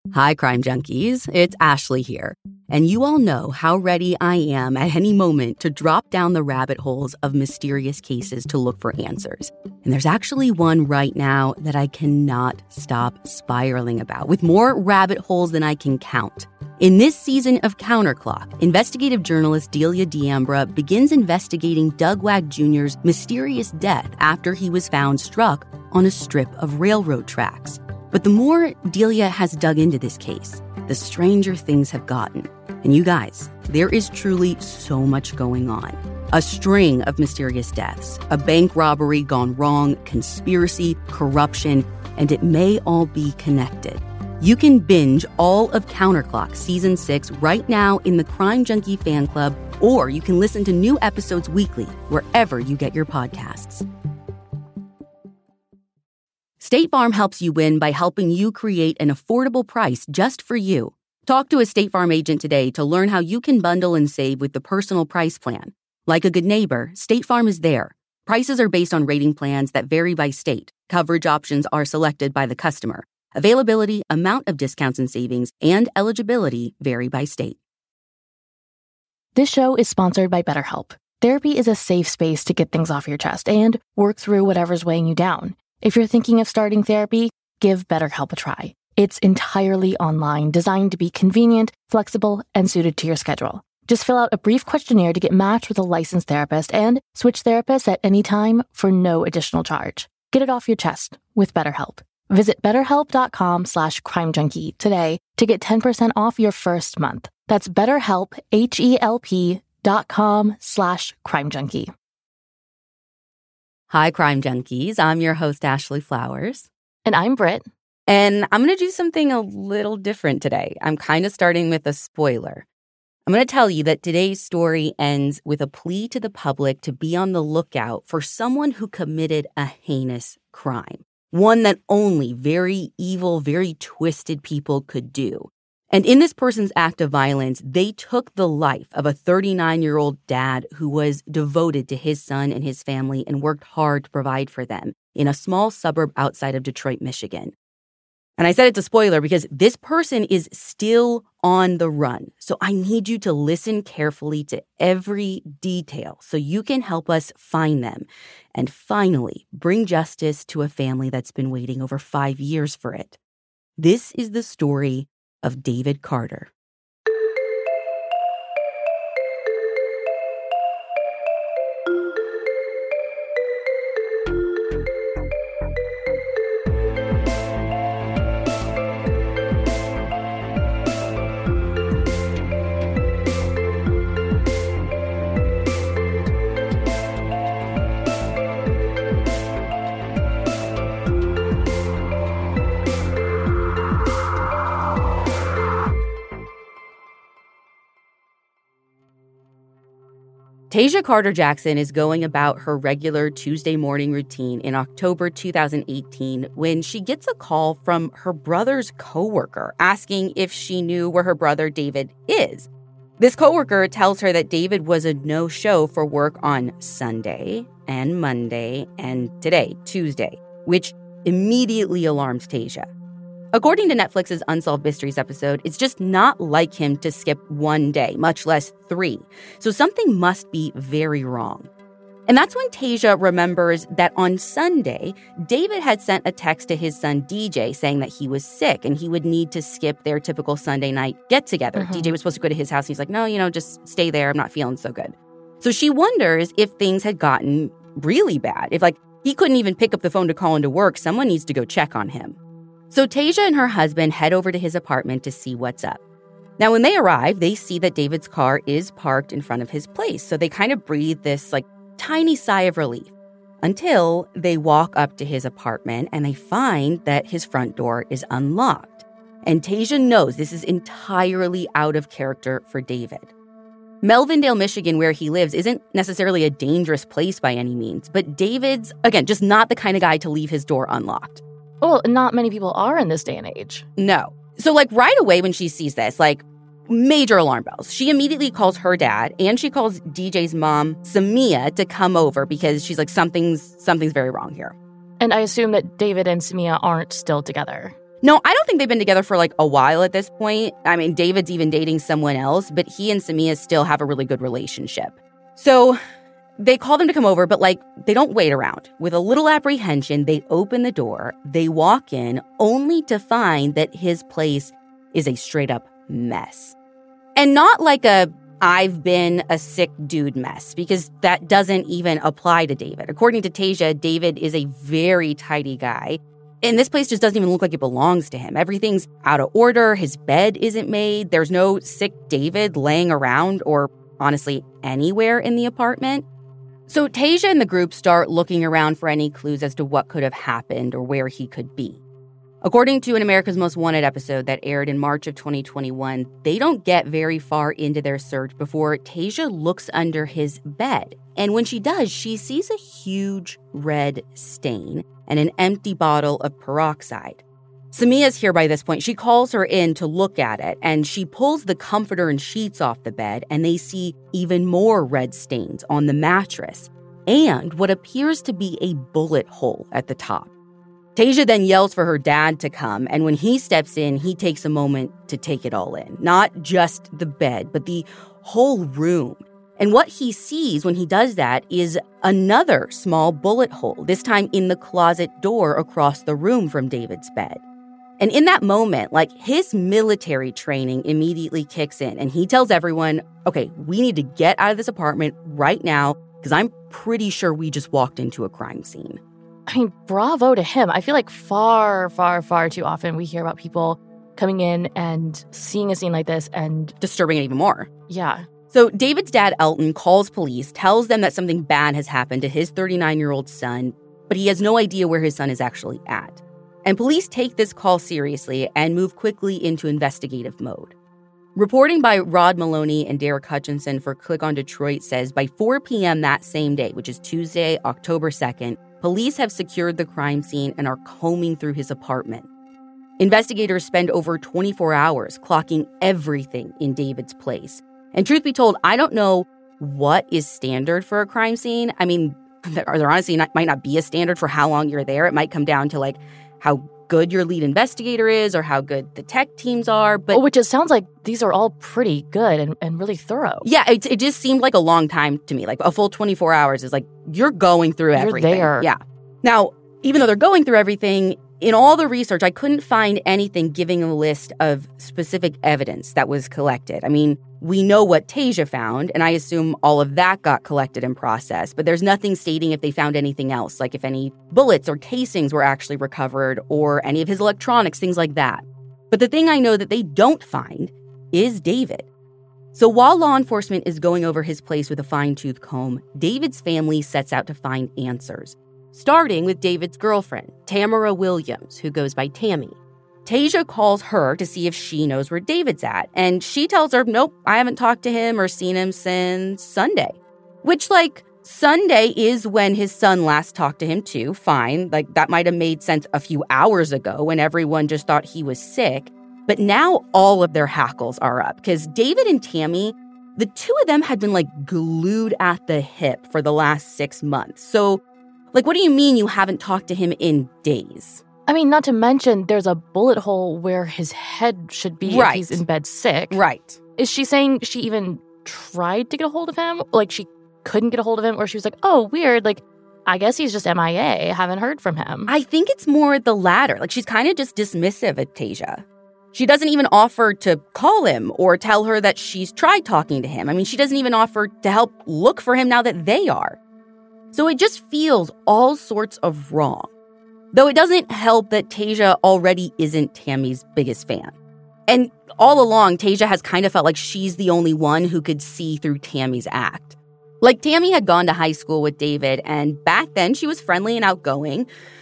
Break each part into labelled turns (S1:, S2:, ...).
S1: Hi, Crime Junkies. It's Ashley here. And you all know how ready I am at any moment to drop down the rabbit holes of mysterious cases to look for answers. And there's actually one right now that I cannot stop spiraling about, with more rabbit holes than I can count. In this season of Counterclock, investigative journalist Delia D'Ambra begins investigating Doug Wag Jr.'s mysterious death after he was found struck on a strip of railroad tracks. But the more Delia has dug into this case, the stranger things have gotten. And you guys, there is truly so much going on. A string of mysterious deaths, a bank robbery gone wrong, conspiracy, corruption, and it may all be connected. You can binge all of Counterclock Season 6 right now in the Crime Junkie fan club, or you can listen to new episodes weekly wherever you get your podcasts. State Farm helps you win by helping you create an affordable price just for you. Talk to a State Farm agent today to learn how you can bundle and save with the Personal Price Plan. Like a good neighbor, State Farm is there. Prices are based on rating plans that vary by state. Coverage options are selected by the customer. Availability, amount of discounts and savings, and eligibility vary by state.
S2: This show is sponsored by BetterHelp. Therapy is a safe space to get things off your chest and work through whatever's weighing you down. If you're thinking of starting therapy, give BetterHelp a try. It's entirely online, designed to be convenient, flexible, and suited to your schedule. Just fill out a brief questionnaire to get matched with a licensed therapist and switch therapists at any time for no additional charge. Get it off your chest with BetterHelp. Visit BetterHelp.com/CrimeJunkie today to get 10% off your first month. That's BetterHelp, HELP.com/CrimeJunkie.
S1: Hi, Crime Junkies. I'm your host, Ashley Flowers.
S2: And I'm Britt.
S1: And I'm going to do something a little different today. I'm kind of starting with a spoiler. I'm going to tell you that today's story ends with a plea to the public to be on the lookout for someone who committed a heinous crime. One that only very evil, very twisted people could do. And in this person's act of violence, they took the life of a 39-year-old dad who was devoted to his son and his family and worked hard to provide for them in a small suburb outside of Detroit, Michigan. And I said it's a spoiler because this person is still on the run. So I need you to listen carefully to every detail so you can help us find them and finally bring justice to a family that's been waiting over 5 years for it. This is the story of David Carter. Tasia Carter Jackson is going about her regular Tuesday morning routine in October 2018 when she gets a call from her brother's coworker asking if she knew where her brother David is. This coworker tells her that David was a no-show for work on Sunday and Monday and today, Tuesday, which immediately alarmed Tasia. According to Netflix's Unsolved Mysteries episode, it's just not like him to skip one day, much less 3. So something must be very wrong. And that's when Tasia remembers that on Sunday, David had sent a text to his son DJ saying that he was sick and he would need to skip their typical Sunday night get-together. DJ was supposed to go to his house. He's like, no, just stay there. I'm not feeling so good. So she wonders if things had gotten really bad. If, he couldn't even pick up the phone to call into work, someone needs to go check on him. So Tasia and her husband head over to his apartment to see what's up. Now, when they arrive, they see that David's car is parked in front of his place. So they kind of breathe this, tiny sigh of relief until they walk up to his apartment and they find that his front door is unlocked. And Tasia knows this is entirely out of character for David. Melvindale, Michigan, where he lives, isn't necessarily a dangerous place by any means. But David's, again, just not the kind of guy to leave his door unlocked.
S2: Well, not many people are in this day and age.
S1: No. So, right away when she sees this, major alarm bells. She immediately calls her dad, and she calls DJ's mom, Samia, to come over because she's like, something's very wrong here.
S2: And I assume that David and Samia aren't still together.
S1: No, I don't think they've been together for like a while at this point. I mean, David's even dating someone else, but he and Samia still have a really good relationship. So they call them to come over, but like they don't wait around. With a little apprehension, they open the door, they walk in, only to find that his place is a straight up mess. And not like a I've been a sick dude mess, because that doesn't even apply to David. According to Tasia, David is a very tidy guy. And this place just doesn't even look like it belongs to him. Everything's out of order. His bed isn't made. There's no sick David laying around or honestly anywhere in the apartment. So Tasia and the group start looking around for any clues as to what could have happened or where he could be. According to an America's Most Wanted episode that aired in March of 2021, they don't get very far into their search before Tasia looks under his bed. And when she does, she sees a huge red stain and an empty bottle of peroxide. Samia's here by this point. She calls her in to look at it, and she pulls the comforter and sheets off the bed, and they see even more red stains on the mattress and what appears to be a bullet hole at the top. Tasia then yells for her dad to come, and when he steps in, he takes a moment to take it all in. Not just the bed, but the whole room. And what he sees when he does that is another small bullet hole, this time in the closet door across the room from David's bed. And in that moment, like, his military training immediately kicks in, and he tells everyone, okay, we need to get out of this apartment right now, because I'm pretty sure we just walked into a crime scene.
S2: I mean, bravo to him. I feel like far, far, far too often we hear about people coming in and seeing a scene like this and
S1: disturbing it even more.
S2: Yeah.
S1: So David's dad, Elton, calls police, tells them that something bad has happened to his 39-year-old son, but he has no idea where his son is actually at. And police take this call seriously and move quickly into investigative mode. Reporting by Rod Maloney and Derek Hutchinson for Click on Detroit says by 4 p.m. that same day, which is Tuesday, October 2nd, police have secured the crime scene and are combing through his apartment. Investigators spend over 24 hours clocking everything in David's place. And truth be told, I don't know what is standard for a crime scene. I mean, there honestly might not be a standard for how long you're there. It might come down to like how good your lead investigator is or how good the tech teams are. But
S2: which it sounds like these are all pretty good and really thorough.
S1: Yeah, it just seemed like a long time to me. Like a full 24 hours is like you're going through everything.
S2: You're there.
S1: Yeah. Now, even though they're going through everything, in all the research, I couldn't find anything giving a list of specific evidence that was collected. I mean, we know what Tasia found, and I assume all of that got collected and processed, but there's nothing stating if they found anything else, like if any bullets or casings were actually recovered or any of his electronics, things like that. But the thing I know that they don't find is David. So while law enforcement is going over his place with a fine-tooth comb, David's family sets out to find answers, starting with David's girlfriend, Tamara Williams, who goes by Tammy. Tasia calls her to see if she knows where David's at, and she tells her, nope, I haven't talked to him or seen him since Sunday. Which, like, Sunday is when his son last talked to him too, fine. Like, that might have made sense a few hours ago when everyone just thought he was sick. But now all of their hackles are up, because David and Tammy, the two of them had been, like, glued at the hip for the last 6 months. So, like, what do you mean you haven't talked to him in days?
S2: I mean, not to mention there's a bullet hole where his head should be if he's in bed sick.
S1: Right.
S2: Is she saying she even tried to get a hold of him? Like, she couldn't get a hold of him? Or she was like, oh, weird. Like, I guess he's just MIA. Haven't heard from him.
S1: I think it's more the latter. Like, she's kind of just dismissive of Tasia. She doesn't even offer to call him or tell her that she's tried talking to him. I mean, she doesn't even offer to help look for him now that they are. So it just feels all sorts of wrong. Though it doesn't help that Tasia already isn't Tammy's biggest fan. And all along, Tasia has kind of felt like she's the only one who could see through Tammy's act. Like, Tammy had gone to high school with David, and back then she was friendly and outgoing.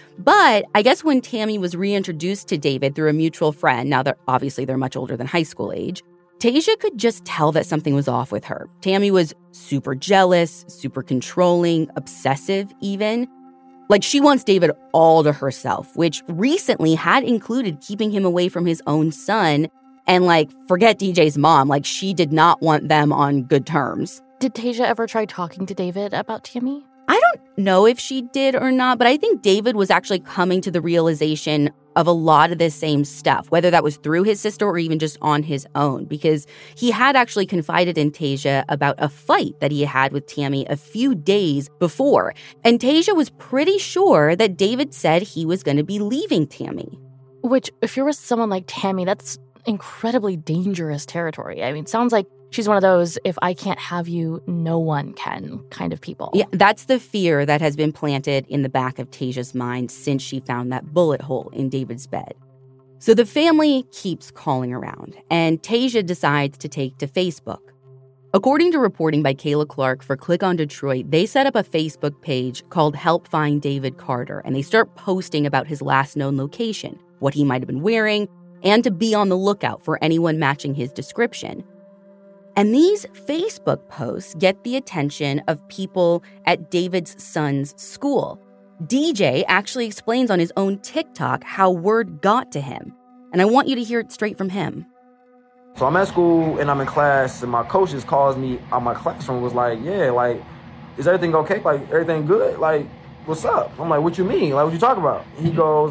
S1: But I guess when Tammy was reintroduced to David through a mutual friend, now that obviously they're much older than high school age, Tasia could just tell that something was off with her. Tammy was super jealous, super controlling, obsessive even. Like, she wants David all to herself, which recently had included keeping him away from his own son. And, like, forget DJ's mom. Like, she did not want them on good terms.
S2: Did Tasia ever try talking to David about Tammy?
S1: I don't know if she did or not, but I think David was actually coming to the realization of a lot of this same stuff, whether that was through his sister or even just on his own, because he had actually confided in Tasia about a fight that he had with Tammy a few days before. And Tasia was pretty sure that David said he was going to be leaving Tammy.
S2: Which, if you're with someone like Tammy, that's incredibly dangerous territory. I mean, it sounds like she's one of those, if I can't have you, no one can kind of people.
S1: Yeah, that's the fear that has been planted in the back of Tasia's mind since she found that bullet hole in David's bed. So the family keeps calling around, and Tasia decides to take to Facebook. According to reporting by Kayla Clark for Click on Detroit, they set up a Facebook page called Help Find David Carter, and they start posting about his last known location, what he might have been wearing, and to be on the lookout for anyone matching his description. And these Facebook posts get the attention of people at David's son's school. DJ actually explains on his own TikTok how word got to him. And I want you to hear it straight from him.
S3: So I'm at school and I'm in class and my coaches calls me out my classroom, was like, yeah, like, is everything okay? Like, everything good? Like, what's up? I'm like, what you mean? Like, what you talking about? He goes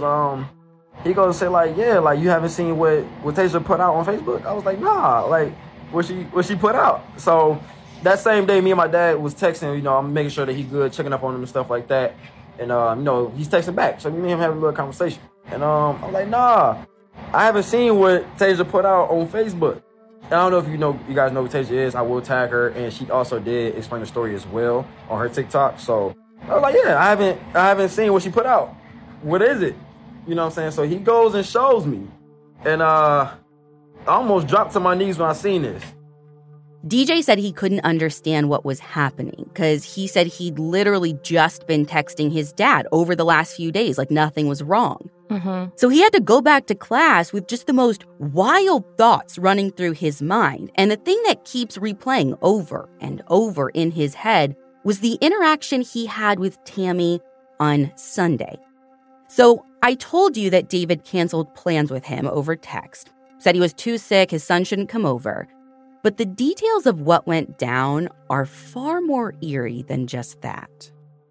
S3: and say like, yeah, like, you haven't seen what Tasia put out on Facebook? I was like, nah, like, what she put out. So that same day, me and my dad was texting, I'm making sure that he good, checking up on him and stuff like that. And, he's texting back. So me and him having a little conversation. And I'm like, nah, I haven't seen what Tasia put out on Facebook. And I don't know if you guys know who Tasia is. I will tag her. And she also did explain the story as well on her TikTok. So I was like, yeah, I haven't seen what she put out. What is it? You know what I'm saying? So he goes and shows me. And, I almost dropped to my knees when I seen this.
S1: DJ said he couldn't understand what was happening because he said he'd literally just been texting his dad over the last few days like nothing was wrong.
S2: Mm-hmm.
S1: So he had to go back to class with just the most wild thoughts running through his mind. And the thing that keeps replaying over and over in his head was the interaction he had with Tammy on Sunday. So I told you that David canceled plans with him over text. Said he was too sick, his son shouldn't come over. But the details of what went down are far more eerie than just that.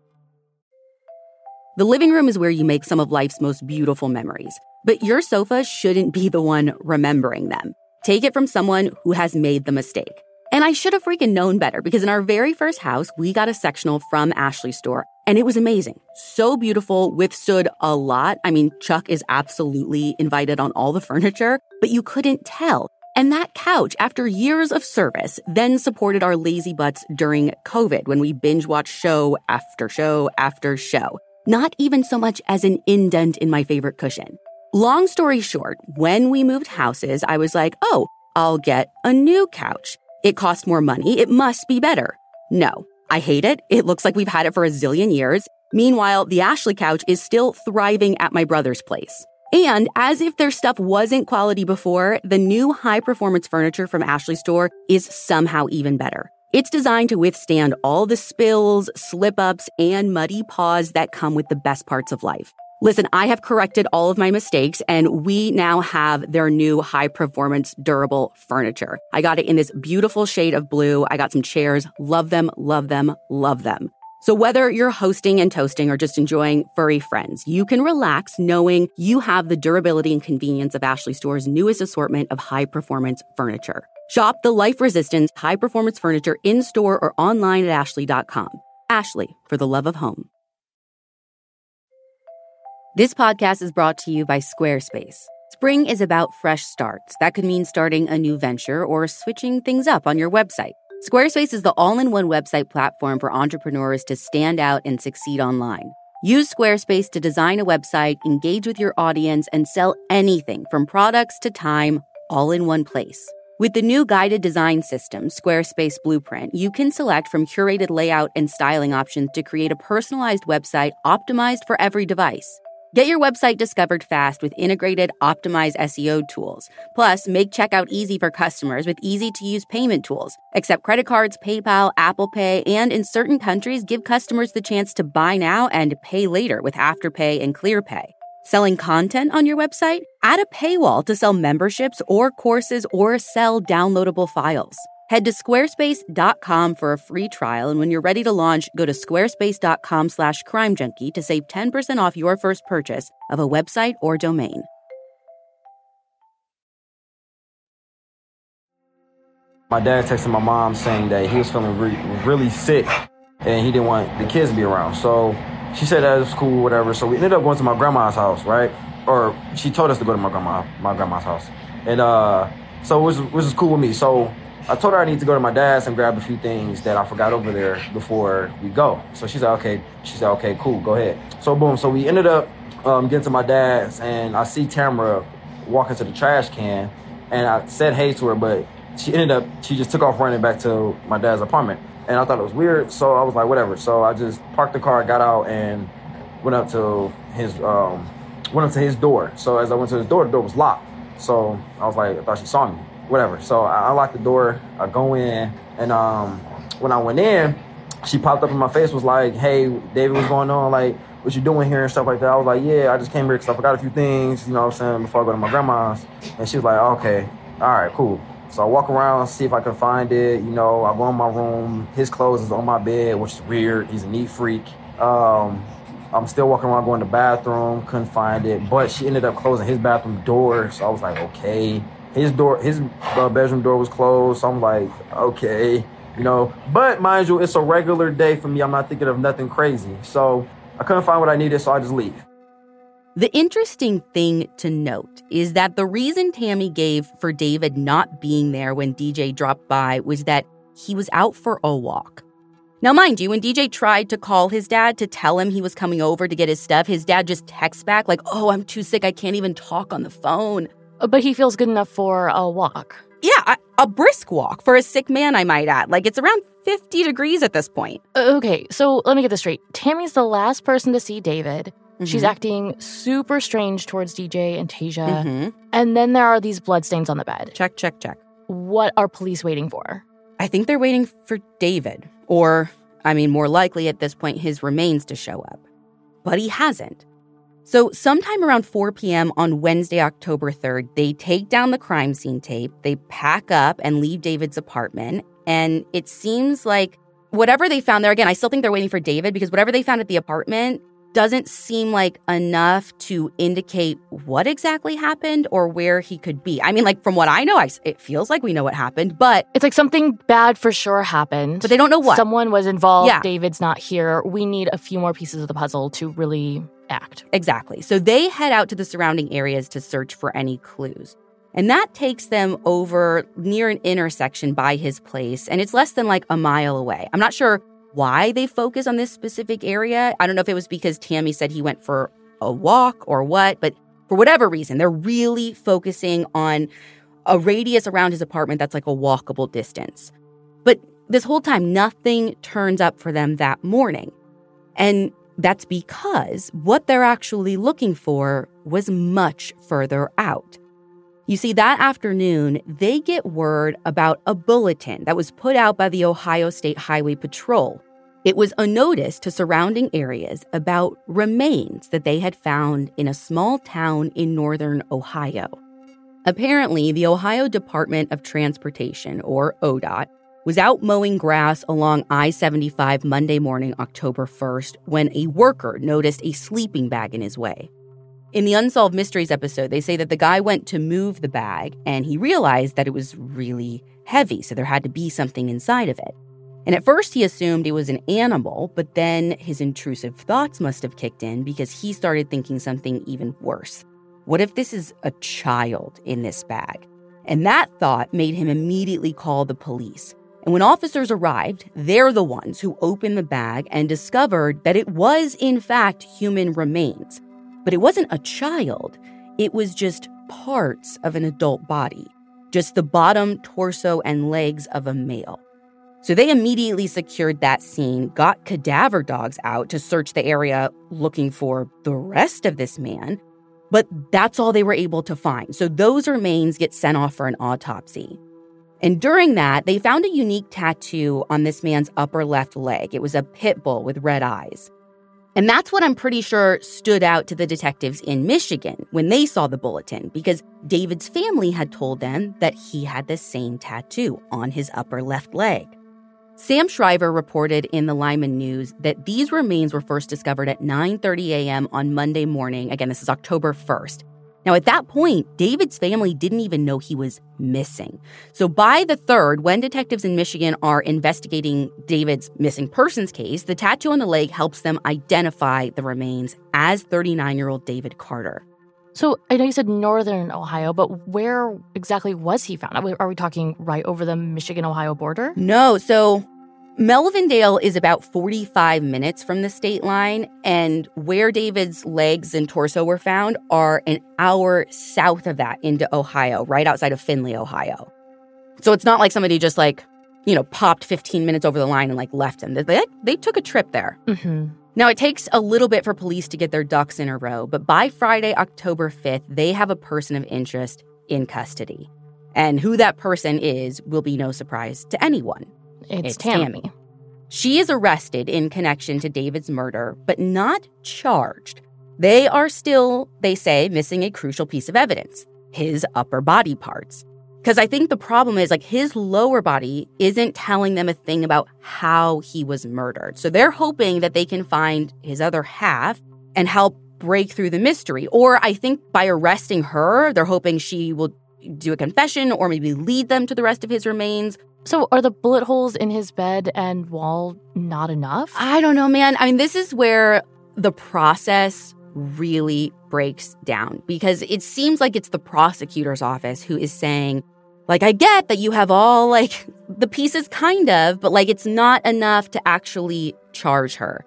S1: The living room is where you make some of life's most beautiful memories, but your sofa shouldn't be the one remembering them. Take it from someone who has made the mistake. And I should have freaking known better because in our very first house, we got a sectional from Ashley Store, and it was amazing. So beautiful, withstood a lot. I mean, Chuck is absolutely invited on all the furniture, but you couldn't tell. And that couch, after years of service, then supported our lazy butts during COVID when we binge-watched show after show after show. Not even so much as an indent in my favorite cushion. Long story short, when we moved houses, I was like, oh, I'll get a new couch. It costs more money. It must be better. No, I hate it. It looks like we've had it for a zillion years. Meanwhile, the Ashley couch is still thriving at my brother's place. And as if their stuff wasn't quality before, the new high-performance furniture from Ashley Store is somehow even better. It's designed to withstand all the spills, slip-ups, and muddy paws that come with the best parts of life. Listen, I have corrected all of my mistakes, and we now have their new high-performance durable furniture. I got it in this beautiful shade of blue. I got some chairs. Love them, love them, love them. So whether you're hosting and toasting or just enjoying furry friends, you can relax knowing you have the durability and convenience of Ashley Store's newest assortment of high-performance furniture. Shop the life-resistant high-performance furniture in-store or online at ashley.com. Ashley, for the love of home. This podcast is brought to you by Squarespace. Spring is about fresh starts. That could mean starting a new venture or switching things up on your website. Squarespace is the all-in-one website platform for entrepreneurs to stand out and succeed online. Use Squarespace to design a website, engage with your audience, and sell anything from products to time, all in one place. With the new guided design system, Squarespace Blueprint, you can select from curated layout and styling options to create a personalized website optimized for every device. Get your website discovered fast with integrated, optimized SEO tools. Plus, make checkout easy for customers with easy-to-use payment tools. Accept credit cards, PayPal, Apple Pay, and in certain countries, give customers the chance to buy now and pay later with Afterpay and ClearPay. Selling content on your website? Add a paywall to sell memberships or courses or sell downloadable files. Head to squarespace.com for a free trial, and when you're ready to launch, go to squarespace.com/crimejunkie to save 10% off your first purchase of a website or domain.
S3: My dad texted my mom saying that he was feeling really sick and he didn't want the kids to be around. So she said that it was cool, whatever. So we ended up going to my grandma's house, right? Or she told us to go to my grandma's house. And so which was cool with me. So I told her I need to go to my dad's and grab a few things that I forgot over there before we go. So she said, okay. She said, okay, cool, go ahead. So boom. So we ended up getting to my dad's, and I see Tamara walking to the trash can, and I said hey to her, but she just took off running back to my dad's apartment. And I thought it was weird, so I was like, whatever. So I just parked the car, got out, and went up to his door. So as I went to his door, the door was locked. So I was like, I thought she saw me. Whatever. So I unlocked the door, I go in, and when I went in, she popped up in my face, was like, hey, David, what's going on? Like, what you doing here and stuff like that? I was like, yeah, I just came here because I forgot a few things, you know what I'm saying, before I go to my grandma's. And she was like, okay, all right, cool. So I walk around, see if I can find it. You know, I go in my room. His clothes is on my bed, which is weird. He's a neat freak. I'm still walking around going to the bathroom. Couldn't find it. But she ended up closing his bathroom door. So I was like, okay. His bedroom door was closed. So I'm like, okay. You know, but mind you, it's a regular day for me. I'm not thinking of nothing crazy. So I couldn't find what I needed, so I just leave.
S1: The interesting thing to note is that the reason Tammy gave for David not being there when DJ dropped by was that he was out for a walk. Now, mind you, when DJ tried to call his dad to tell him he was coming over to get his stuff, his dad just texts back like, oh, I'm too sick, I can't even talk on the phone.
S2: But he feels good enough for a walk.
S1: Yeah, a brisk walk for a sick man, I might add. Like, it's around 50 degrees at this point.
S2: Okay, so let me get this straight. Tammy's the last person to see David. Mm-hmm. She's acting super strange towards DJ and Tasia. Mm-hmm. And then there are these bloodstains on the bed.
S1: Check.
S2: What are police waiting for?
S1: I think they're waiting for David. Or, I mean, more likely at this point, his remains to show up. But he hasn't. So sometime around 4 p.m. on Wednesday, October 3rd, they take down the crime scene tape, they pack up and leave David's apartment, and it seems like whatever they found there, again, I still think they're waiting for David because whatever they found at the apartment doesn't seem like enough to indicate what exactly happened or where he could be. I mean, like, from what I know, it feels like we know what happened, but...
S2: It's like something bad for sure happened.
S1: But they don't know what.
S2: Someone was involved. Yeah. David's not here. We need a few more pieces of the puzzle to really act.
S1: Exactly. So they head out to the surrounding areas to search for any clues. And that takes them over near an intersection by his place, and it's less than like a mile away. I'm not sure why they focus on this specific area. I don't know if it was because Tammy said he went for a walk or what, but for whatever reason, they're really focusing on a radius around his apartment that's like a walkable distance. But this whole time, nothing turns up for them that morning. And that's because what they're actually looking for was much further out. You see, that afternoon, they get word about a bulletin that was put out by the Ohio State Highway Patrol. It was a notice to surrounding areas about remains that they had found in a small town in northern Ohio. Apparently, the Ohio Department of Transportation, or ODOT, was out mowing grass along I-75 Monday morning, October 1st, when a worker noticed a sleeping bag in his way. In the Unsolved Mysteries episode, they say that the guy went to move the bag and he realized that it was really heavy, so there had to be something inside of it. And at first he assumed it was an animal, but then his intrusive thoughts must have kicked in because he started thinking something even worse. What if this is a child in this bag? And that thought made him immediately call the police. And when officers arrived, they're the ones who opened the bag and discovered that it was, in fact, human remains. But it wasn't a child. It was just parts of an adult body, just the bottom, torso, and legs of a male. So they immediately secured that scene, got cadaver dogs out to search the area looking for the rest of this man. But that's all they were able to find. So those remains get sent off for an autopsy. And during that, they found a unique tattoo on this man's upper left leg. It was a pit bull with red eyes. And that's what I'm pretty sure stood out to the detectives in Michigan when they saw the bulletin, because David's family had told them that he had the same tattoo on his upper left leg. Sam Shriver reported in the Lyman News that these remains were first discovered at 9:30 a.m. on Monday morning. Again, this is October 1st. Now, at that point, David's family didn't even know he was missing. So by the 3rd, when detectives in Michigan are investigating David's missing persons case, the tattoo on the leg helps them identify the remains as 39-year-old David Carter.
S2: So I know you said northern Ohio, but where exactly was he found? Are we talking right over the Michigan-Ohio border?
S1: No, so Melvindale is about 45 minutes from the state line, and where David's legs and torso were found are an hour south of that into Ohio, right outside of Findlay, Ohio. So it's not like somebody just popped 15 minutes over the line and left him. They took a trip there.
S2: Mm-hmm.
S1: Now, it takes a little bit for police to get their ducks in a row, but by Friday, October 5th, they have a person of interest in custody. And who that person is will be no surprise to anyone.
S2: It's Tammy.
S1: She is arrested in connection to David's murder, but not charged. They are still, they say, missing a crucial piece of evidence, his upper body parts. Because I think the problem is, his lower body isn't telling them a thing about how he was murdered. So they're hoping that they can find his other half and help break through the mystery. Or I think by arresting her, they're hoping she will do a confession or maybe lead them to the rest of his remains.
S2: So are the bullet holes in his bed and wall not enough?
S1: I don't know, man. I mean, this is where the process really breaks down, because it seems like it's the prosecutor's office who is saying, I get that you have all, the pieces kind of, but, it's not enough to actually charge her.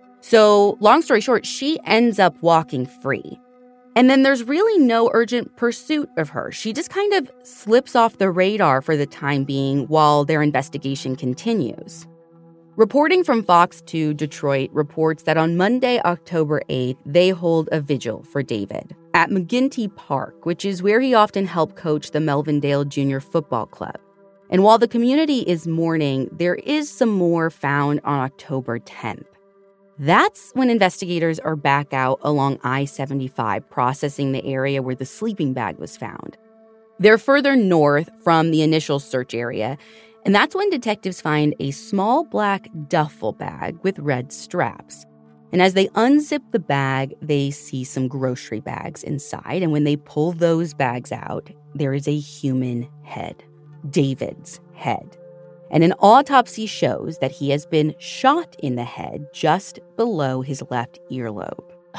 S1: So, long story short, she ends up walking free. And then there's really no urgent pursuit of her. She just kind of slips off the radar for the time being while their investigation continues. Reporting from Fox 2 Detroit reports that on Monday, October 8th, they hold a vigil for David at McGinty Park, which is where he often helped coach the Melvindale Junior Football Club. And while the community is mourning, there is some more found on October 10th. That's when investigators are back out along I-75 processing the area where the sleeping bag was found. They're further north from the initial search area, and that's when detectives find a small black duffel bag with red straps. And as they unzip the bag, they see some grocery bags inside, and when they pull those bags out, there is a human head, David's head. And an autopsy shows that he has been shot in the head just below his left earlobe.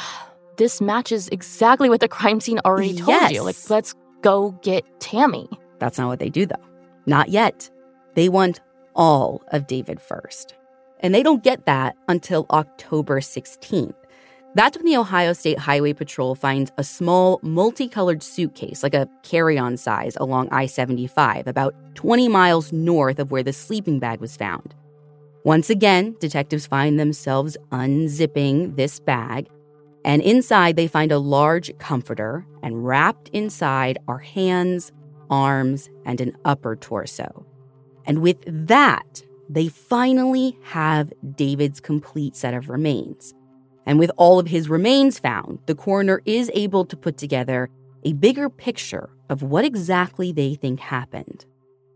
S2: This matches exactly what the crime scene already told you. Let's go get Tammy.
S1: That's not what they do, though. Not yet. They want all of David first. And they don't get that until October 16th. That's when the Ohio State Highway Patrol finds a small, multicolored suitcase, like a carry-on size, along I-75, about 20 miles north of where the sleeping bag was found. Once again, detectives find themselves unzipping this bag, and inside they find a large comforter, and wrapped inside are hands, arms, and an upper torso. And with that, they finally have David's complete set of remains. And with all of his remains found, the coroner is able to put together a bigger picture of what exactly they think happened.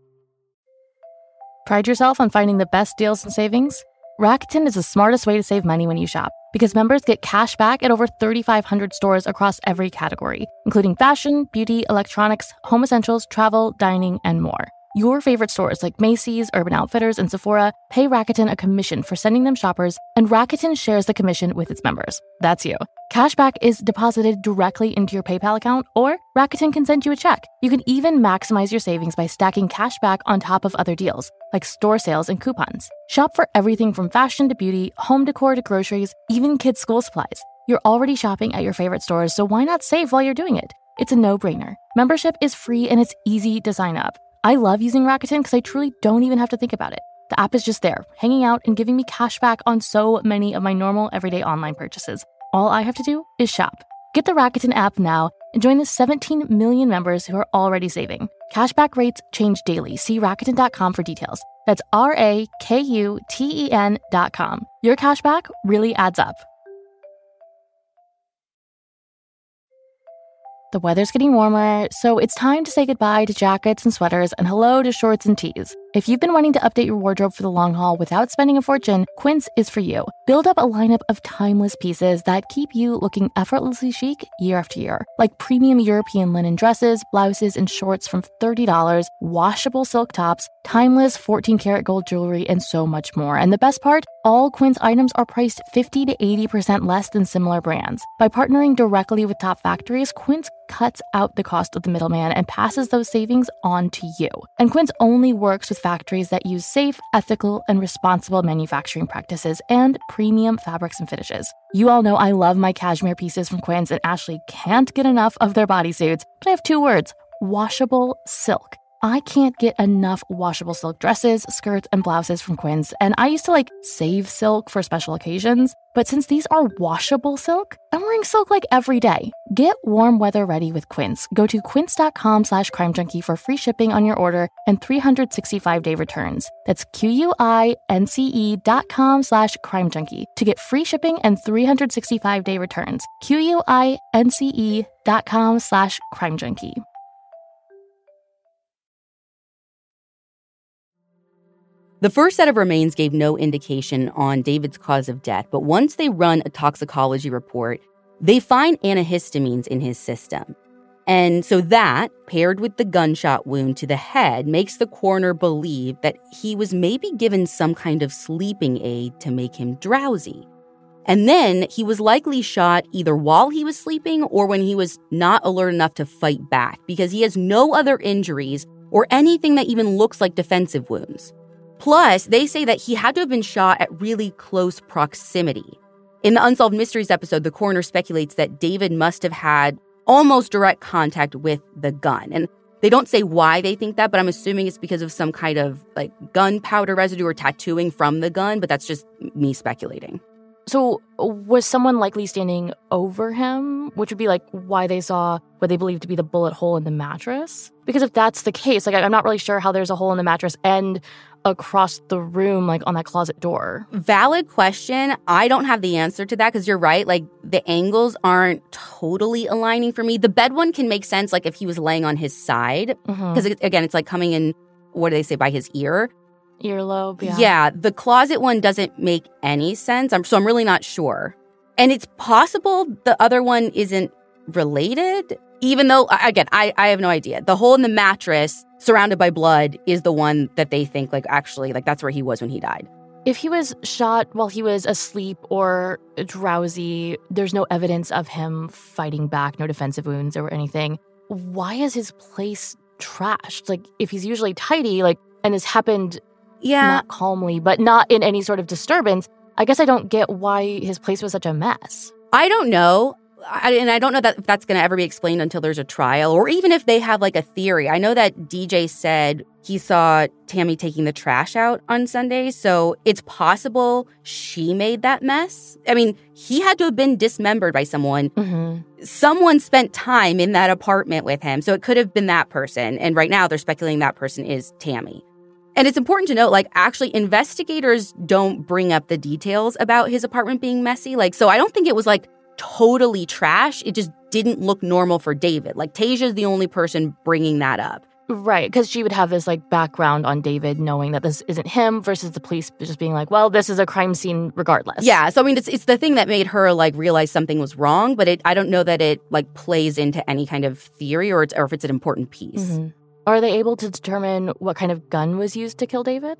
S2: Pride yourself on finding the best deals and savings? Rakuten is the smartest way to save money when you shop, because members get cash back at over 3,500 stores across every category, including fashion, beauty, electronics, home essentials, travel, dining, and more. Your favorite stores like Macy's, Urban Outfitters, and Sephora pay Rakuten a commission for sending them shoppers, and Rakuten shares the commission with its members. That's you. Cashback is deposited directly into your PayPal account, or Rakuten can send you a check. You can even maximize your savings by stacking cashback on top of other deals, like store sales and coupons. Shop for everything from fashion to beauty, home decor to groceries, even kids' school supplies. You're already shopping at your favorite stores, so why not save while you're doing it? It's a no-brainer. Membership is free and it's easy to sign up. I love using Rakuten because I truly don't even have to think about it. The app is just there, hanging out and giving me cash back on so many of my normal everyday online purchases. All I have to do is shop. Get the Rakuten app now and join the 17 million members who are already saving. Cashback rates change daily. See Rakuten.com for details. That's RAKUTEN.com. Your cashback really adds up. The weather's getting warmer, so it's time to say goodbye to jackets and sweaters and hello to shorts and tees. If you've been wanting to update your wardrobe for the long haul without spending a fortune, Quince is for you. Build up a lineup of timeless pieces that keep you looking effortlessly chic year after year. Like premium European linen dresses, blouses, and shorts from $30, washable silk tops, timeless 14-karat gold jewelry, and so much more. And the best part? All Quince items are priced 50 to 80% less than similar brands. By partnering directly with top factories, Quince cuts out the cost of the middleman and passes those savings on to you. And Quince only works with factories that use safe, ethical, and responsible manufacturing practices and premium fabrics and finishes. You all know I love my cashmere pieces from Quince, and Ashley can't get enough of their bodysuits. But I have two words: washable silk. I can't get enough washable silk dresses, skirts, and blouses from Quince, and I used to save silk for special occasions. But since these are washable silk, I'm wearing silk every day. Get warm weather ready with Quince. Go to quince.com/crimejunkie for free shipping on your order and 365-day returns. That's QUINCE.com/crimejunkie to get free shipping and 365-day returns. QUINCE.com/crimejunkie.
S1: The first set of remains gave no indication on David's cause of death, but once they run a toxicology report, they find antihistamines in his system. And so that, paired with the gunshot wound to the head, makes the coroner believe that he was maybe given some kind of sleeping aid to make him drowsy. And then he was likely shot either while he was sleeping or when he was not alert enough to fight back, because he has no other injuries or anything that even looks like defensive wounds. Plus, they say that he had to have been shot at really close proximity. In the Unsolved Mysteries episode, the coroner speculates that David must have had almost direct contact with the gun. And they don't say why they think that, but I'm assuming it's because of some kind of gunpowder residue or tattooing from the gun, but that's just me speculating.
S2: So was someone likely standing over him, which would be why they saw what they believe to be the bullet hole in the mattress? Because if that's the case, I'm not really sure how there's a hole in the mattress and across the room, on that closet door.
S1: Valid question. I don't have the answer to that because you're right. The angles aren't totally aligning for me. The bed one can make sense, if he was laying on his side. Because, again, it's coming in, what do they say, by his ear?
S2: Earlobe, yeah.
S1: Yeah, the closet one doesn't make any sense. So I'm really not sure. And it's possible the other one isn't related, even though, again, I have no idea. The hole in the mattress surrounded by blood is the one that they think, actually, that's where he was when he died.
S2: If he was shot while he was asleep or drowsy, there's no evidence of him fighting back, no defensive wounds or anything. Why is his place trashed? If he's usually tidy, and this happened not calmly, but not in any sort of disturbance, I guess I don't get why his place was such a mess.
S1: I don't know. And I don't know that if that's going to ever be explained until there's a trial, or even if they have a theory. I know that DJ said he saw Tammy taking the trash out on Sunday, so it's possible she made that mess. I mean, he had to have been dismembered by someone. Mm-hmm. Someone spent time in that apartment with him, so it could have been that person. And right now they're speculating that person is Tammy. And it's important to note, actually, investigators don't bring up the details about his apartment being messy. So I don't think it was, totally trash. It just didn't look normal for David. Tasia's the only person bringing that up.
S2: Right, because she would have this, background on David knowing that this isn't him versus the police just being well, this is a crime scene regardless.
S1: Yeah, so, I mean, it's the thing that made her, realize something was wrong, but I don't know that it, plays into any kind of theory or if it's an important piece.
S2: Mm-hmm. Are they able to determine what kind of gun was used to kill David?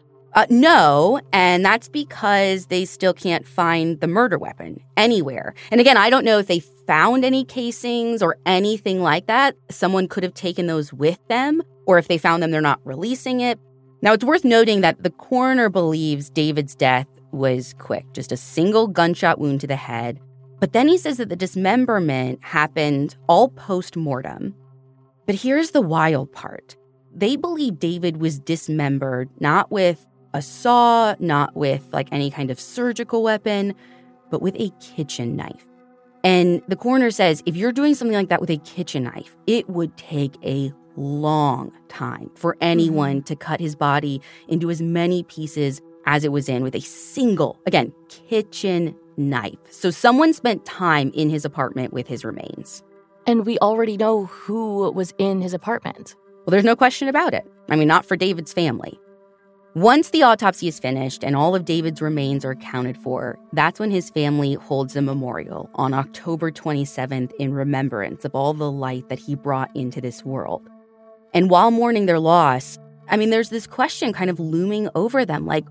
S1: No, and that's because they still can't find the murder weapon anywhere. And again, I don't know if they found any casings or anything like that. Someone could have taken those with them, or if they found them, they're not releasing it. Now, it's worth noting that the coroner believes David's death was quick, just a single gunshot wound to the head. But then he says that the dismemberment happened all post-mortem. But here's the wild part. They believe David was dismembered not with a saw, not with any kind of surgical weapon, but with a kitchen knife. And the coroner says if you're doing something like that with a kitchen knife, it would take a long time for anyone to cut his body into as many pieces as it was in with a single, again, kitchen knife. So someone spent time in his apartment with his remains.
S2: And we already know who was in his apartment.
S1: Well, there's no question about it. I mean, not for David's family. Once the autopsy is finished and all of David's remains are accounted for, that's when his family holds a memorial on October 27th in remembrance of all the light that he brought into this world. And while mourning their loss, I mean, there's this question kind of looming over them, like,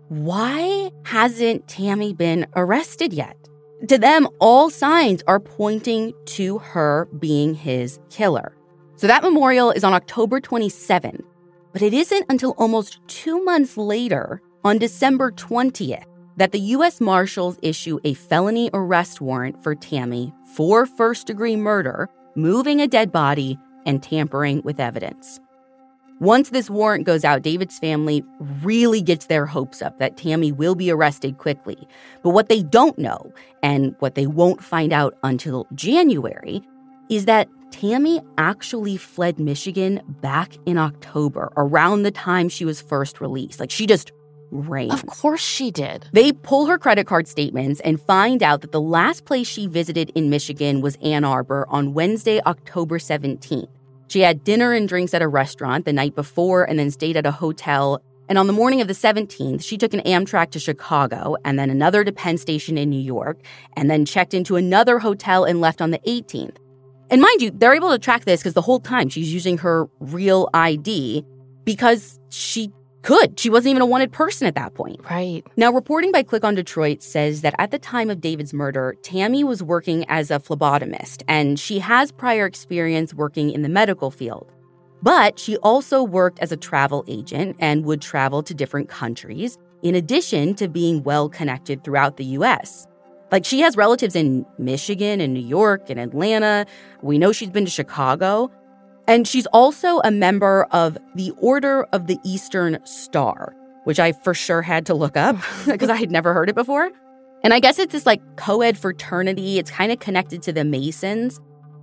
S1: why hasn't Tammy been arrested yet? To them, all signs are pointing to her being his killer. So that memorial is on October 27th. But it isn't until almost 2 months later, on December 20th, that the U.S. Marshals issue a felony arrest warrant for Tammy for first-degree murder, moving a dead body, and tampering with evidence. Once this warrant goes out, David's family really gets their hopes up that Tammy will be arrested quickly. But what they don't know, and what they won't find out until January, is that Tammy actually fled Michigan back in October, around the time she was first released. Like, she just ran.
S2: Of course she did.
S1: They pull her credit card statements and find out that the last place she visited in Michigan was Ann Arbor on Wednesday, October 17th. She had dinner and drinks at a restaurant the night before and then stayed at a hotel. And on the morning of the 17th, she took an Amtrak to Chicago and then another to Penn Station in New York, and then checked into another hotel and left on the 18th. And mind you, they're able to track this because the whole time she's using her real ID because she could. She wasn't even a wanted person at that point.
S2: Right.
S1: Now, reporting by Click on Detroit says that at the time of David's murder, Tammy was working as a phlebotomist, and she has prior experience working in the medical field. But she also worked as a travel agent and would travel to different countries, in addition to being well-connected throughout the U.S. Like, she has relatives in Michigan and New York and Atlanta. We know she's been to Chicago. And she's also a member of the Order of the Eastern Star, which I for sure had to look up because I had never heard it before. And I guess it's this, like, co-ed fraternity. It's kind of connected to the Masons.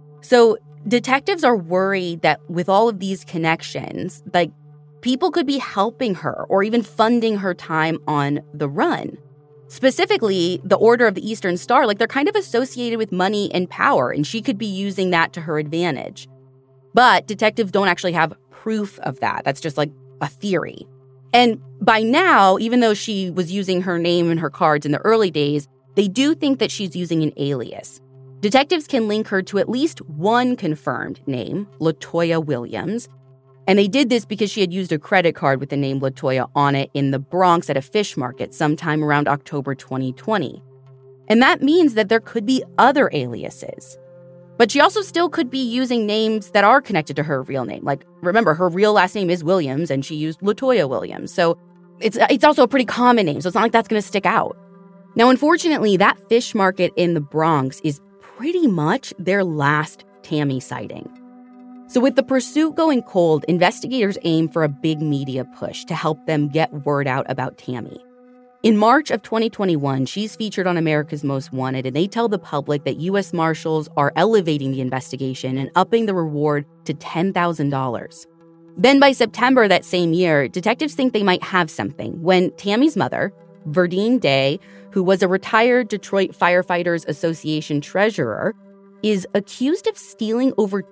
S1: So detectives are worried that with all of these connections, like, people could be helping her or even funding her time on the run. Specifically, the Order of the Eastern Star, like, they're kind of associated with money and power, and she could be using that to her advantage. But detectives don't actually have proof of that. That's just, like, a theory. And by now, even though she was using her name and her cards in the early days, they do think that she's using an alias. Detectives can link her to at least one confirmed name, LaToya Williams. And they did this because she had used a credit card with the name LaToya on it in the Bronx at a fish market sometime around October 2020. And that means that there could be other aliases. But she also still could be using names that are connected to her real name. Like, remember, her real last name is Williams, and she used LaToya Williams. So it's also a pretty common name, so it's not like that's going to stick out. Now, unfortunately, that fish market in the Bronx is pretty much their last Tammy sighting. So with the pursuit going cold, investigators aim for a big media push to help them get word out about Tammy. In March of 2021, she's featured on America's Most Wanted, and they tell the public that U.S. Marshals are elevating the investigation and upping the reward to $10,000. Then by September that same year, detectives think they might have something when Tammy's mother, Verdine Day, who was a retired Detroit Firefighters Association treasurer, is accused of stealing over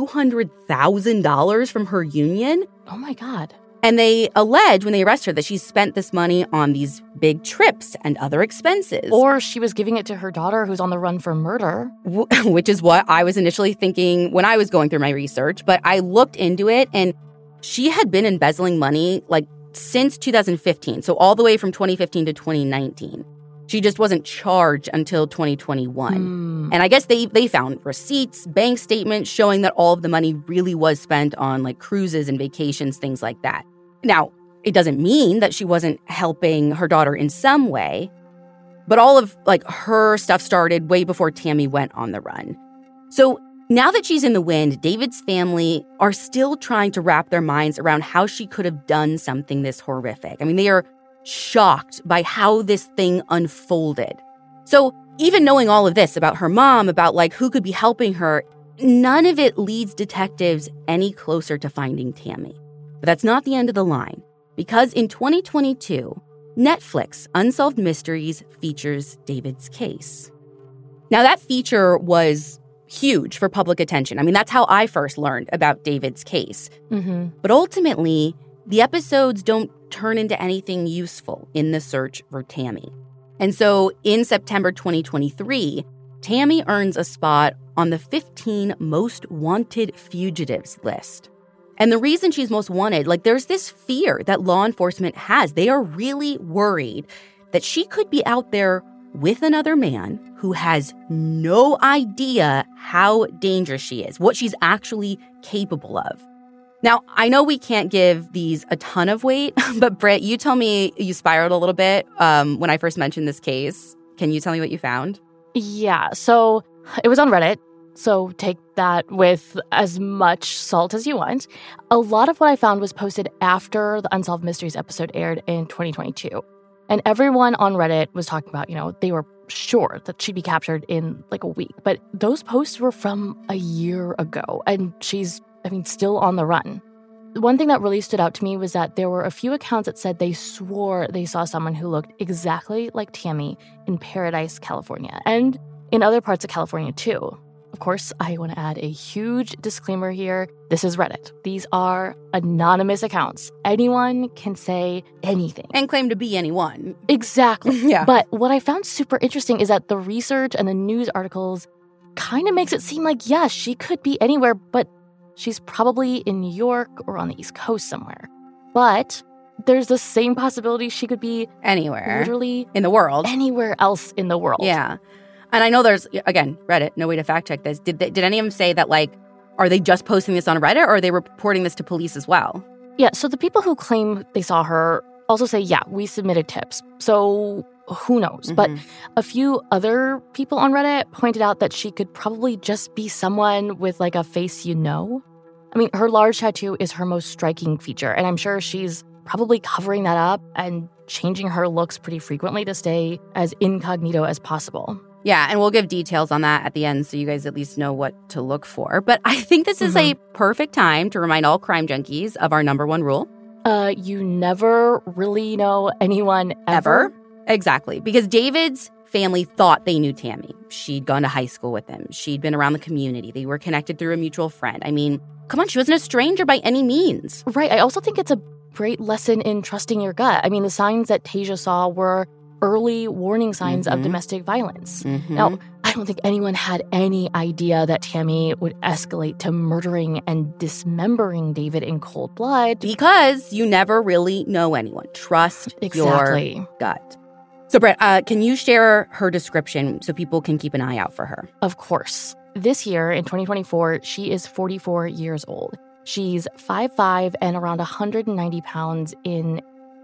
S1: $200,000 from her union.
S2: Oh, my God.
S1: And they allege when they arrest her that she spent this money on these big trips and other expenses.
S2: Or she was giving it to her daughter who's on the run for murder.
S1: Which is what I was initially thinking when I was going through my research. But I looked into it, and she had been embezzling money like since 2015. So all the way from 2015 to 2019. She just wasn't charged until 2021. And I guess they found receipts, bank statements showing that all of the money really was spent on, like, cruises and vacations, things like that. Now, it doesn't mean that she wasn't helping her daughter in some way, but all of, like, her stuff started way before Tammy went on the run. So now that she's in the wind, David's family are still trying to wrap their minds around how she could have done something this horrific. I mean, they are shocked by how this thing unfolded. So even knowing all of this about her mom, about, like, who could be helping her, none of it leads detectives any closer to finding Tammy. But that's not the end of the line, because in 2022, Netflix Unsolved Mysteries features David's case. Now, that feature was huge for public attention. I mean, that's how I first learned about David's case.
S2: Mm-hmm.
S1: But ultimately, the episodes don't turn into anything useful in the search for Tammy. And so in September 2023, Tammy earns a spot on the 15 most wanted fugitives list. And the reason she's most wanted, there's this fear that law enforcement has. They are really worried that she could be out there with another man who has no idea how dangerous she is, what she's actually capable of. Now, I know we can't give these a ton of weight, but Britt, you tell me you spiraled a little bit when I first mentioned this case. Can you tell me what you found?
S2: Yeah, so it was on Reddit, so take that with as much salt as you want. A lot of what I found was posted after the Unsolved Mysteries episode aired in 2022. And everyone on Reddit was talking about, they were sure that she'd be captured in a week. But those posts were from a year ago, and she's, still on the run. One thing that really stood out to me was that there were a few accounts that said they swore they saw someone who looked exactly like Tammy in Paradise, California, and in other parts of California, too. Of course, I want to add a huge disclaimer here. This is Reddit. These are anonymous accounts. Anyone can say anything.
S1: And claim to be anyone.
S2: Exactly.
S1: Yeah.
S2: But what I found super interesting is that the research and the news articles kind of makes it seem like, yeah, she could be anywhere, but she's probably in New York or on the East Coast somewhere. But there's the same possibility she could be
S1: anywhere.
S2: Literally
S1: in the world.
S2: Anywhere else in the world.
S1: Yeah. And I know there's, again, Reddit, no way to fact check this. Did any of them say that, are they just posting this on Reddit or are they reporting this to police as well?
S2: Yeah, so the people who claim they saw her also say, yeah, we submitted tips. So who knows?
S1: Mm-hmm.
S2: But a few other people on Reddit pointed out that she could probably just be someone with a face her large tattoo is her most striking feature, and I'm sure she's probably covering that up and changing her looks pretty frequently to stay as incognito as possible.
S1: Yeah, and we'll give details on that at the end so you guys at least know what to look for. But I think this is a perfect time to remind all crime junkies of our number one rule.
S2: You never really know anyone ever.
S1: Exactly, because David's family thought they knew Tammy. She'd gone to high school with him. She'd been around the community. They were connected through a mutual friend. Come on, she wasn't a stranger by any means.
S2: Right. I also think it's a great lesson in trusting your gut. The signs that Tasia saw were early warning signs of domestic violence.
S1: Mm-hmm.
S2: Now, I don't think anyone had any idea that Tammy would escalate to murdering and dismembering David in cold blood.
S1: Because you never really know anyone. Trust your gut. So, Britt, can you share her description so people can keep an eye out for her?
S2: Of course. This year, in 2024, she is 44 years old. She's 5'5" and around 190 pounds in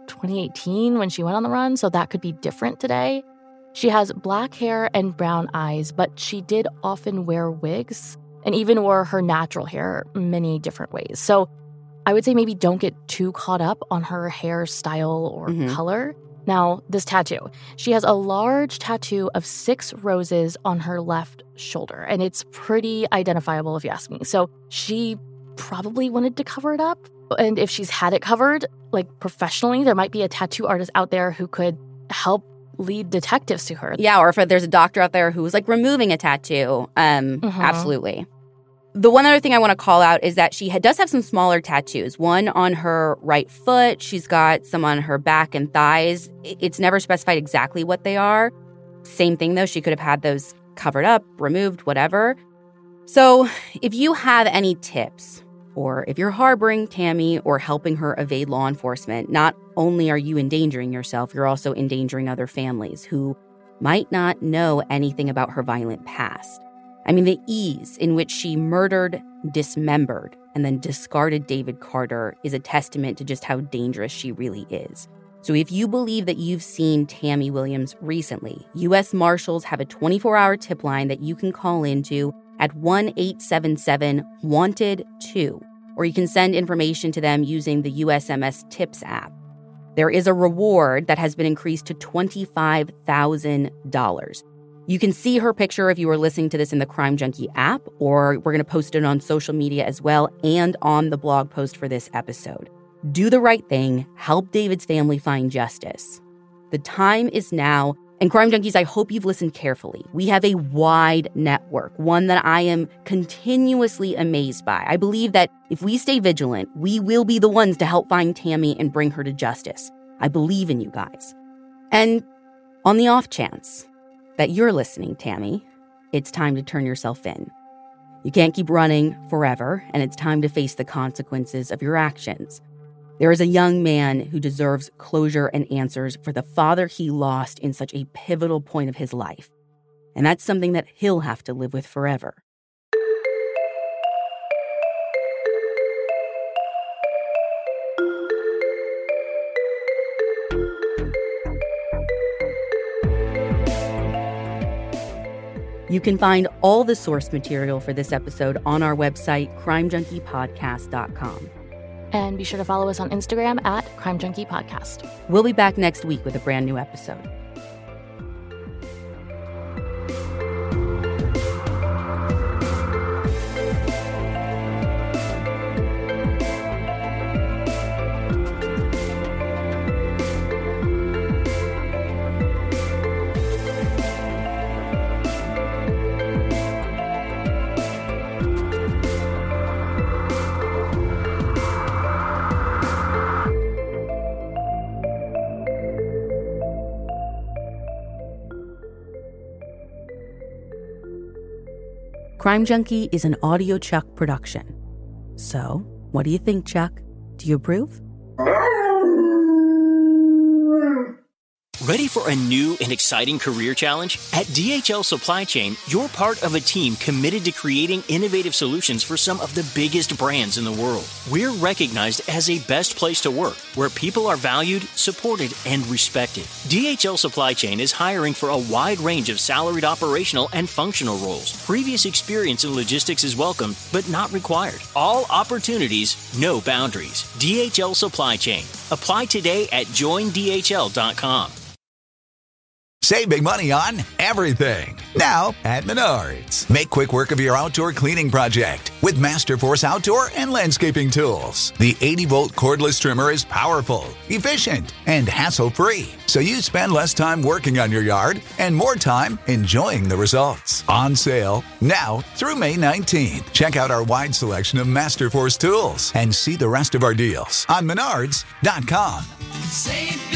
S2: 2018 when she went on the run, so that could be different today. She has black hair and brown eyes, but she did often wear wigs and even wore her natural hair many different ways. So I would say maybe don't get too caught up on her hairstyle or color. Now, this tattoo. She has a large tattoo of 6 roses on her left shoulder, and it's pretty identifiable if you ask me. So she probably wanted to cover it up. And if she's had it covered, professionally, there might be a tattoo artist out there who could help lead detectives to her.
S1: Yeah, or if there's a doctor out there who's removing a tattoo. Absolutely. The one other thing I want to call out is that she does have some smaller tattoos. One on her right foot. She's got some on her back and thighs. It's never specified exactly what they are. Same thing, though. She could have had those covered up, removed, whatever. So if you have any tips, or if you're harboring Tammy or helping her evade law enforcement, not only are you endangering yourself, you're also endangering other families who might not know anything about her violent past. The ease in which she murdered, dismembered, and then discarded David Carter is a testament to just how dangerous she really is. So if you believe that you've seen Tammy Williams recently, U.S. Marshals have a 24-hour tip line that you can call into at 1-877-WANTED-2, or you can send information to them using the USMS Tips app. There is a reward that has been increased to $25,000. You can see her picture if you are listening to this in the Crime Junkie app, or we're going to post it on social media as well and on the blog post for this episode. Do the right thing. Help David's family find justice. The time is now, And Crime Junkies, I hope you've listened carefully. We have a wide network, one that I am continuously amazed by. I believe that if we stay vigilant, we will be the ones to help find Tammy and bring her to justice. I believe in you guys. And on the off chance that you're listening, Tammy, it's time to turn yourself in. You can't keep running forever, and it's time to face the consequences of your actions. There is a young man who deserves closure and answers for the father he lost in such a pivotal point of his life. And that's something that he'll have to live with forever. You can find all the source material for this episode on our website, crimejunkiepodcast.com.
S2: And be sure to follow us on Instagram at Crime Junkie Podcast.
S1: We'll be back next week with a brand new episode. Crime Junkie is an Audio Chuck production. So, what do you think, Chuck? Do you approve?
S4: Ready for a new and exciting career challenge? At DHL Supply Chain, you're part of a team committed to creating innovative solutions for some of the biggest brands in the world. We're recognized as a best place to work, where people are valued, supported, and respected. DHL Supply Chain is hiring for a wide range of salaried operational and functional roles. Previous experience in logistics is welcome, but not required. All opportunities, no boundaries. DHL Supply Chain. Apply today at joindhl.com.
S5: Save big money on everything. Now at Menards. Make quick work of your outdoor cleaning project with Masterforce outdoor and landscaping tools. The 80-volt cordless trimmer is powerful, efficient, and hassle-free. So you spend less time working on your yard and more time enjoying the results. On sale now through May 19th. Check out our wide selection of Masterforce tools and see the rest of our deals on Menards.com.
S6: Save